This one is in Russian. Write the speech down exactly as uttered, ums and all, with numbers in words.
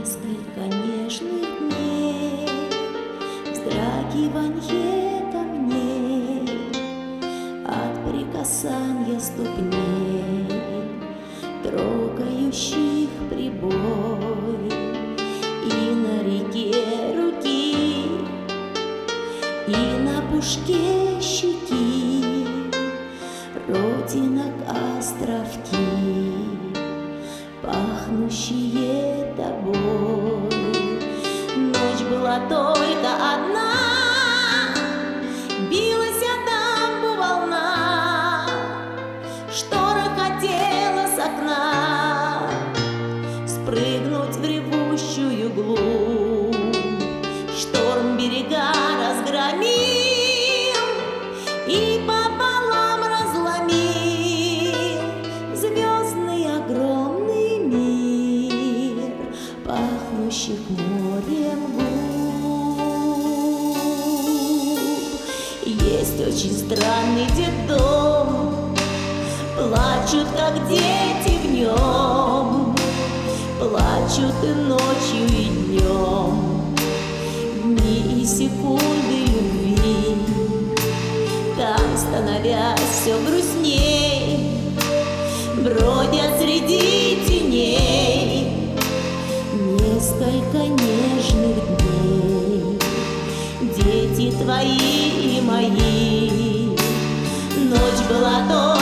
Несколько нежных дней, вздрагиванье камней от прикасанья ступней, трогающих прибой. И на реке руки, и на пушке щеки, родинок островки, пахнущие тобой. Ночь была только одна, билась о дамбу волна, штора хотела с окна спрыгнуть в ревущую глубь. Шторм берега разгромил и пополам разломил звездный огромный мир, пахнущих морем губ. Есть очень странный детдом, плачут, как дети в нем, плачут и ночью, и днем, дни и секунды любви. Там, становясь все грустней, бродят среди теней несколько нежных дней, дети твои и мои. Ночь была то